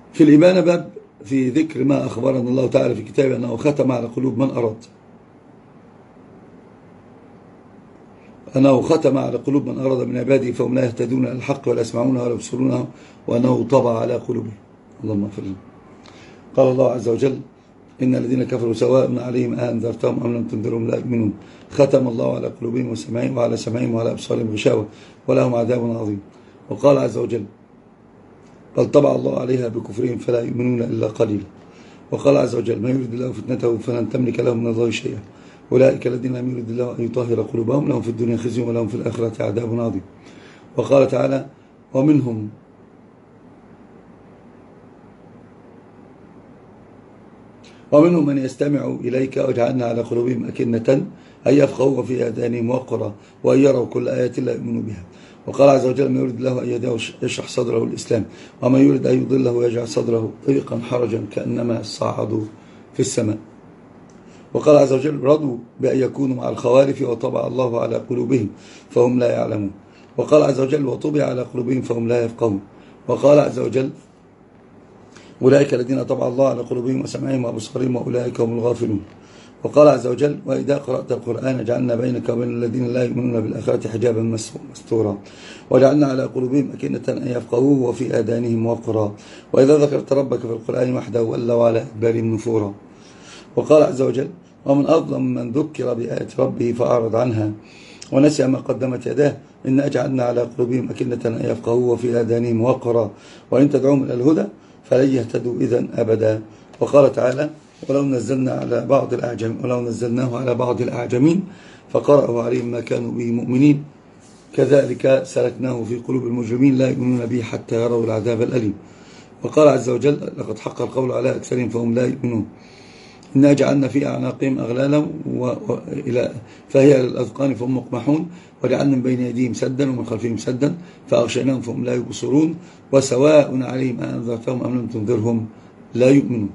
في الإبانة باب في ذكر ما أخبرنا الله تعالى في كتابه أنه ختم على قلوب من أراد، أنه ختم على قلوب من أراد من عباده فهم لا يهتدون إلى الحق ولا يسمعونه ولا يبصرونه، وأنه طبع على قلوبهم. اللهم اغفر لهم. قال الله عز وجل: إن الذين كفروا سواء عليهم أنذرتهم أم لم تنذرهم لا يؤمنون، ختم الله على قلوبهم وسمعهم وعلى سمعهم وعلى أبصارهم غشاوة ولهم عذاب عظيم. وقال عز وجل: بل طبع الله عليها بكفرهم فلا يؤمنون إلا قليلا. وقال عز وجل: ما يريد الله فتنته فلن تملك لهم من الله شيئا، أولئك الذين لم يرد الله أن يطهر قلوبهم لهم في الدنيا خزي ولهم في الآخرة عذاب عظيم. وقال تعالى: ومنهم من يستمع إليك وجعلنا على قلوبهم أكنة أن يفقهوا وفي آذانهم وقرا وأن يروا كل آية لا يؤمنوا بها. وقال عز وجل: من يريد الله أن يهديه يشرح صدره الإسلام، ومن يريد أن يضله يجعل صدره ضيقا حرجا كأنما صعدوا في السماء. وقال عز وجل: رضوا بأن يكونوا مع الخوارف وطبع الله على قلوبهم فهم لا يعلمون. وقال عز وجل: وطبع على قلوبهم فهم لا يفقهون. وقال عز وجل: أولئك الذين طبع الله على قلوبهم وسمعهم وأبصارهم وأولئك هم الغافلون. وقال عز وجل: وإذا قرأت القرآن جعلنا بينك وبين الذين لا يؤمنون بالآخرة حجابا مستورا وجعلنا على قلوبهم أكنة أن يفقهوه وفي آذانهم وقرا وإذا ذكرت ربك في القرآن وحده ولوا على أدبارهم نفورا. وقال عز وجل: ومن أظلم من ذكر بآيات ربه فأعرض عنها ونسي ما قدمت يداه إن أجعلنا على قلوبهم أكنة أن يفقهوه وفي آذانهم وقرا وإن تدعوهم إلى الهدى فلن يهتدوا إذن أبدا. وقال تعالى: ولو نزلناه على بعض الأعجمين فقرأوا عليهم ما كانوا به مؤمنين كذلك سلكناه في قلوب المجرمين لا يؤمنون به حتى يروا العذاب الأليم. وقال عز وجل: لقد حق القول على أكثرهم فهم لا يؤمنون إنا جعلنا في أعناقهم أغلالا فهي للأذقان فهم مقمحون وجعلنا من بين يديهم سدا ومن خلفهم سدا فأغشيناهم فهم لا يبصرون وسواء عليهم أنذرتهم أم لم تنذرهم لا يؤمنون.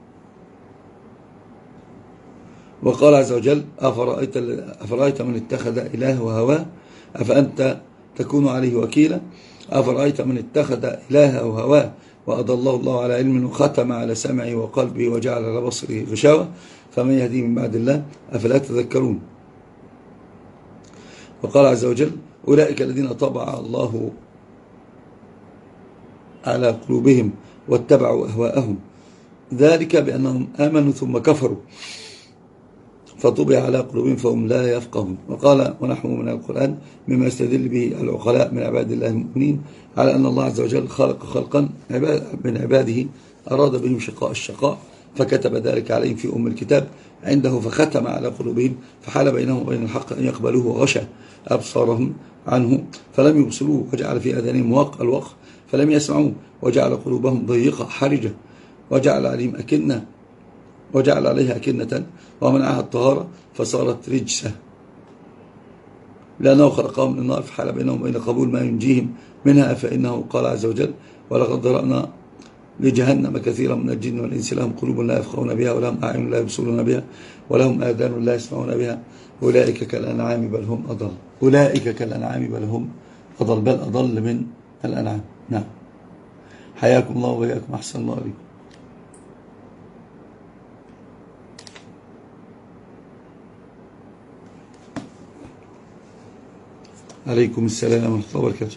وقال عز وجل: أفرأيت من اتخذ إله وهواه أفأنت تكون عليه وكيلا أفرأيت من اتخذ إله وهواه وأضله الله على علم وختم على سمعه وقلبه وجعل على بصره غشاوة فمن يهديه من بعد الله أفلا تذكرون. وقال عز وجل: أولئك الذين طبع الله على قلوبهم واتبعوا أهواءهم ذلك بأنهم آمنوا ثم كفروا فطبع على قلوبهم فهم لا يفقهون. وقال: ونحو من القرآن مما يستدل به العقلاء من عباد الله المؤمنين على أن الله عز وجل خلق خلقا من عباده أراد بهم الشقاء فكتب ذلك عليهم في الكتاب عنده فختم على قلوبهم فحال بينهم وبين الحق أن يقبلوه وغشى أبصارهم عنه فلم يبصروه وجعل في آذانهم الوقر فلم يسمعوه وجعل قلوبهم ضيقة حرجة وجعل عليها أكنة ومنعها الطهارة فصارت رجسة لأنه خلقهم من النار فحال بينهم وبين قبول ما ينجيهم منها. فإنه قال عز وجل: ولقد ذرأنا لجهنم كثيرا من الجن والإنس لهم قلوب لا يفقهون بها ولهم أعين لا يبصرون بها ولهم آذان لا يسمعون بها أولئك كالأنعام بل هم أضل بل أضل من الأنعام. نعم. حياكم الله وإياكم. أحسن الله عليكم. عليكم السلام ورحمة الله وبركاته.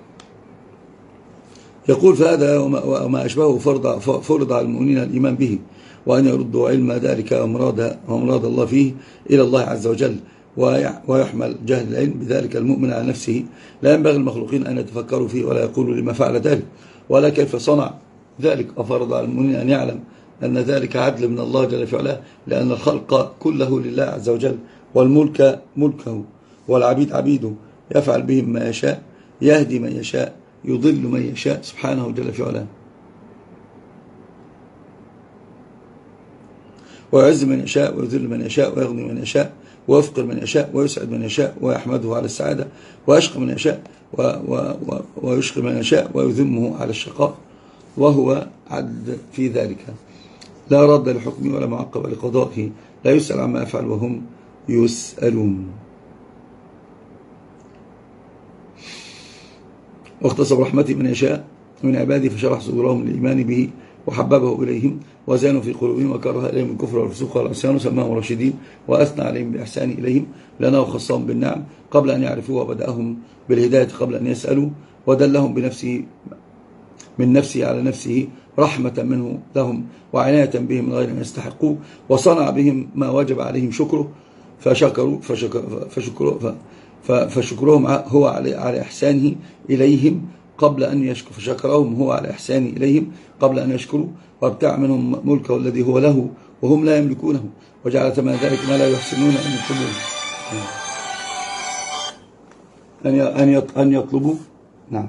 يقول: فهذا وما أشبهه فرض على المؤمنين الإيمان به وأن يردوا علم ذلك ومراد الله فيه إلى الله عز وجل ويحمل جهل العلم بذلك المؤمن على نفسه. لا ينبغي المخلوقين أن يتفكروا فيه ولا يقولوا لما فعل ذلك ولا كيف صنع ذلك. وفرض على المؤمنين أن يعلم أن ذلك عدل من الله جل في علاه لأن الخلق كله لله عز وجل والملك ملكه والعبيد عبيده يفعل بهم ما يشاء يهدي من يشاء يضل من يشاء سبحانه جل في علاه ويعز من يشاء ويذل من يشاء ويغني من يشاء ويفقر من يشاء ويسعد من يشاء ويحمده على السعادة ويشقى من يشاء ويشقى من يشاء ويذمه على الشقاء وهو عدل في ذلك لا رد لحكمه ولا معقب لقضائه لا يسأل عما يفعل وهم يسألون. واختص برحمته من يشاء من عباده فشرح صدورهم للإيمان به وحببه إليهم وزانوا في قلوبهم وكره إليهم الكفر والفسوق والعصيان وسماهم راشدين وأثنى عليهم بإحسان إليهم لأنه خصهم بالنعم قبل أن يعرفوا وبدأهم بالهداية قبل أن يسألوا ودلهم بنفسه من نفسه على نفسه رحمة منه لهم وعناية بهم من غير أن يستحقوا وصنع بهم ما وجب عليهم شكره فشكرهم هو على إحسانه إليهم قبل أن يشكروا فشكرهم هو على إحسانه إليهم قبل أن يشكروا وابتاع منهم ملكه الذي هو له وهم لا يملكونه وجعل ثمن ذلك ما لا يحسنون أن يطلبوا أن يطلبوا. نعم.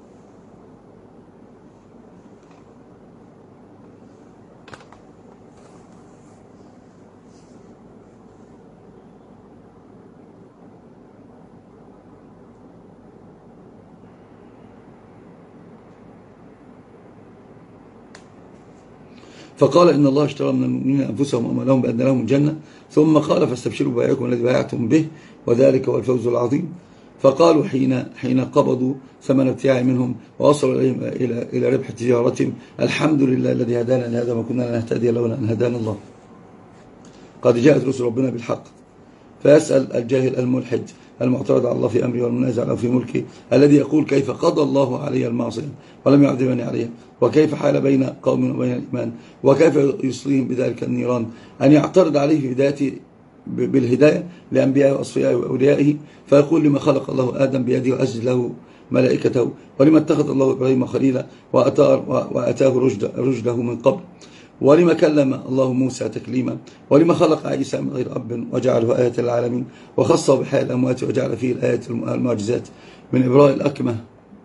فقال إن الله اشترى من المؤمنين أنفسهم وأموالهم بأن لهم الجنة ثم قال فاستبشروا ببيعكم الذي بايعتم به وذلك هو الفوز العظيم. فقالوا حين قبضوا ثمن ابتياع منهم ووصلوا إلى ربح تجارتهم الحمد لله الذي هدانا لهذا ما كنا لنهتدي لولا أن هدانا الله. قد جاءت رسل ربنا بالحق. فيسأل الجاهل الملحد المعترض على الله في أمره والمنازع له في ملكه الذي يقول كيف قضى الله علي المعصية ولم يعذبني عليها وكيف حال بين قوم وبين الإيمان وكيف يصليهم بذلك النيران أن يعترض عليه بالهداية لأنبيائه وأصفيائه وأوليائه فيقول لما خلق الله آدم بيده وأسجد له ملائكته ولما اتخذ الله إبراهيم خليلا وأتاه رشده من قبل ولما كلم الله موسى تكليما ولما خلق عيسى من غير أب وجعله آية العالمين وخصه بحياة الأموات وجعل فيه الآيات المعجزات من إبراء الأكمة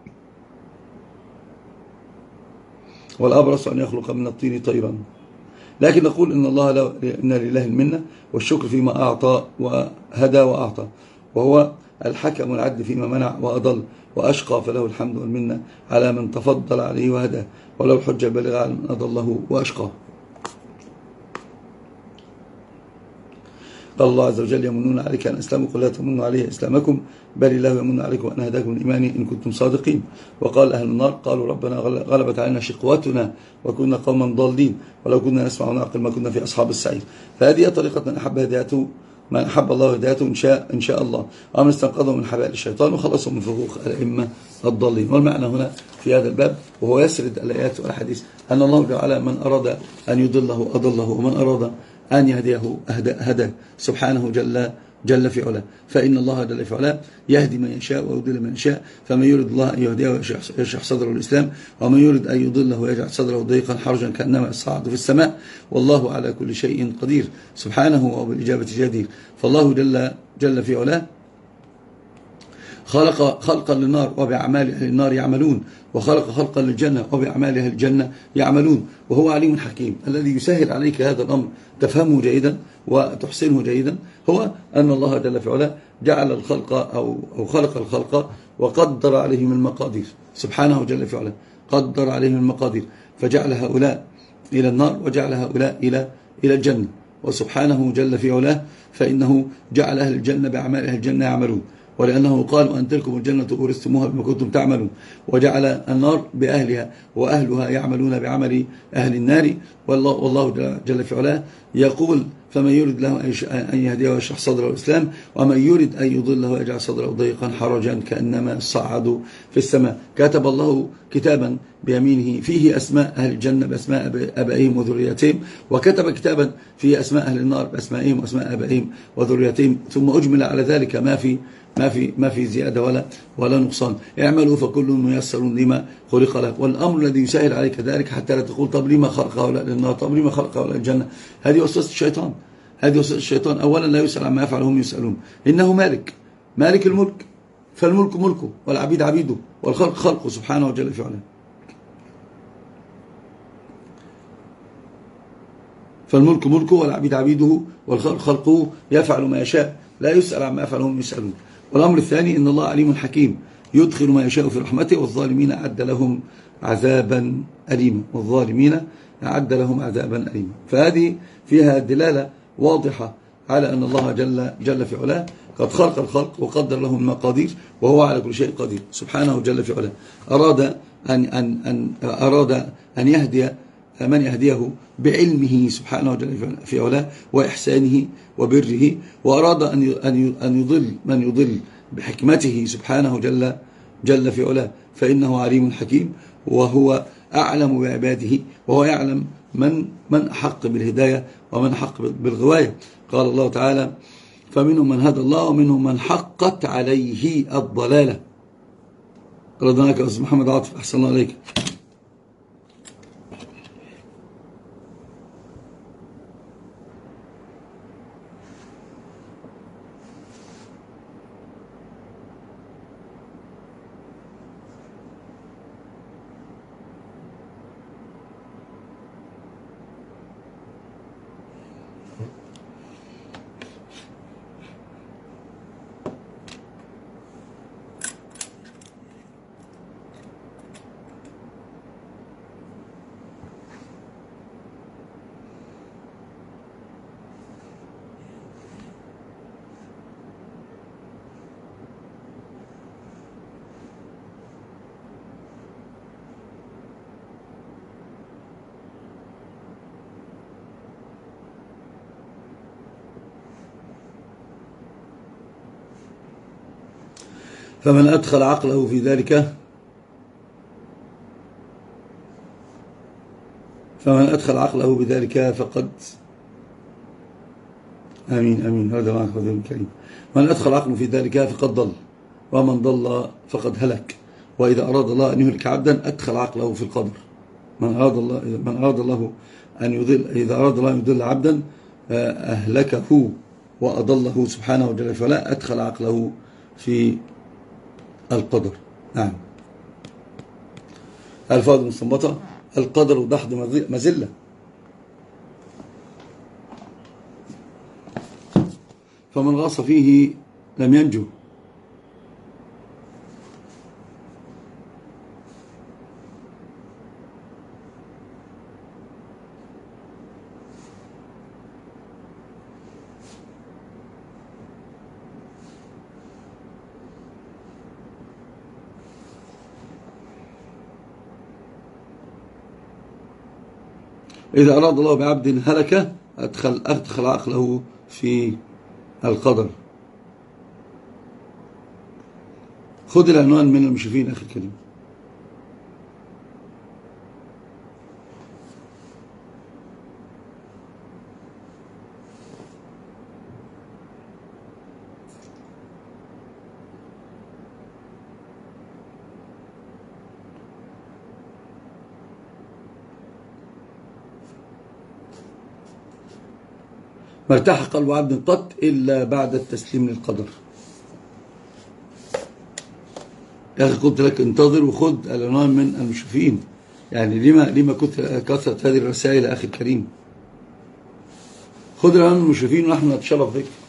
والأبرص أن يخلق من الطين طيرا. لكن نقول إن لله المنة والشكر فيما أعطى وهدى وأعطى وهو الحكم العدل فيما منع وأضل وأشقى فله الحمد والمنة على من تفضل عليه وهدى ولو الحجة البالغة على من أضله وأشقى. قال الله عز وجل يمنون عليك أن أسلموا قل لا تمنوا علي إسلامكم بل الله يمن عليكم أن هداكم الإيمان إن كنتم صادقين. وقال أهل النار قالوا ربنا غلبت علينا شقوتنا وكنا قوما ضالين ولو كنا نسمع ونعقل ما كنا في أصحاب السعير. فهذه طريقة من أحب الله هدايته إن شاء الله ومن استنقذه من حبائل الشيطان وخلصه من فخوخ الأئمة الضالين. والمعنى هنا في هذا الباب وهو يسرد الآيات والحديث أن الله تعالى من أراد أن يضله أضله ومن أراد أن يهديه هداه سبحانه جل في علاه. فإن الله جل في علاه يهدي من يشاء ويضل من يشاء فمن يريد الله أن يهديه ويشرح صدره الإسلام ومن يريد أن يضله ويجعل صدره ضيقا حرجا كأنما يصعد في السماء والله على كل شيء قدير سبحانه وبالإجابة جدير. فالله جل في علاه خلق خلقا للنار وبأعمال أهل النار يعملون وخلق خلقا للجنة وبأعمال أهل الجنة يعملون وهو عليم حكيم. الذي يسهل عليك هذا الأمر تفهمه جيدا وتحسنه جيدا هو أن الله جل في علاه جعل الخلق أو خلق الخلق وقدر عليهم المقادير سبحانه جل في علاه قدر عليهم المقادير فجعل هؤلاء إلى النار وجعل هؤلاء إلى الجنة وسبحانه جل في علاه فإنه جعل أهل الجنة بأعمال أهل الجنة يعملون ولأنه قال أن تلكم الجنة أورثتموها بما كنتم تعملون وجعل النار بأهلها وأهلها يعملون بعمل أهل النار. والله جل في علاه يقول فمن يريد له أن يهديه ويشرح صدره الإسلام ومن يريد أن يضله ويجعل صدره ضيقا حرجا كأنما صعد في السماء. كتب الله كتابا بيمينه فيه أسماء أهل الجنة بأسماء أبائهم وذرياتهم وكتب كتابا فيه أسماء أهل النار بأسمائهم وأسماء أبائهم وذرياتهم ثم أجمل على ذلك ما في زيادة ولا نقصان. اعملوا فكل ميسر لما خلق له. والأمر الذي يسهل عليك ذلك حتى لا تقول طب لما خلق هؤلاء للنار طب لما خلق هؤلاء الجنة. هذه وسوسة الشيطان. أولا لا يسأل عما يفعل هم يسألون. إنه مالك الملك فالملك ملكه والعبيد عبيده والخلق خلقه سبحانه جل في علاه. فالملك ملكه والعبيد عبيده والخلق خلقه يفعل ما يشاء لا يسأل عما يفعل هم يسألون. والأمر الثاني إن الله عليم حكيم يدخل ما يشاء في رحمته والظالمين أعد لهم عذابا أليما فهذه فيها دلالة واضحة على أن الله جل في علاه قد خلق الخلق وقدر لهم المقادير وهو على كل شيء قدير سبحانه جل في علاه. أراد أن أراد أن يهدي من يهديه بعلمه سبحانه وتعالى في علاه وإحسانه وبره، وأراد أن يضل من يضل بحكمته سبحانه جل في علاه، فإنه عليم حكيم، وهو أعلم بعباده، وهو يعلم من أحق بالهداية ومن أحق بالغواية. قال الله تعالى: فمنهم من هدى الله ومنهم من حقت عليه الضلالة. رضناك يا أستاذ محمد عاطف، أحسن الله عليك. فمن أدخل عقله في ذلك بذلك فقد آمين هذا معك فضل الكريم. من أدخل عقله في ذلك فقد ضل، ومن ضل فقد هلك. وإذا أراد الله أن يهلك عبدا أدخل عقله في القبر. من أراد الله أن يضل، إذا أراد الله أن يضل عبدا أهلكه وأضله سبحانه وتعالى، فلا أدخل عقله في القدر. نعم. الفاظ مستنبطة: القدر دحض مزلة. فمن غاص فيه لم ينجو. إذا أراد الله بعبد هلك أدخل عقله في القدر. خذ العنوان من المشرفين أخي الكريم. ما ارتاح قلب عبد قط إلا بعد التسليم للقدر. يا أخي قلت لك انتظر وخذ العنوان من المشرفين. يعني لما كثرت هذه الرسائل أخي الكريم؟ خذ العنوان من المشرفين ونحن نتشرف بك.